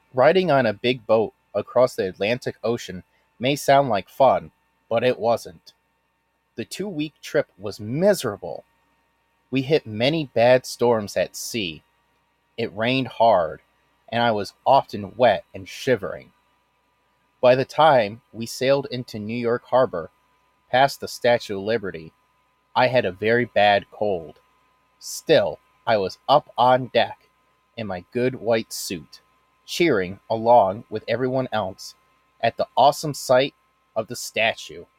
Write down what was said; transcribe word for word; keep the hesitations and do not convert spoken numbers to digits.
Riding on a big boat across the Atlantic Ocean may sound like fun, but it wasn't. The two week trip was miserable. We hit many bad storms at sea. It rained hard, and I was often wet and shivering. By the time we sailed into New York Harbor, past the Statue of Liberty, I had a very bad cold. Still, I was up on deck in my good white suit, cheering along with everyone else at the awesome sight of the statue.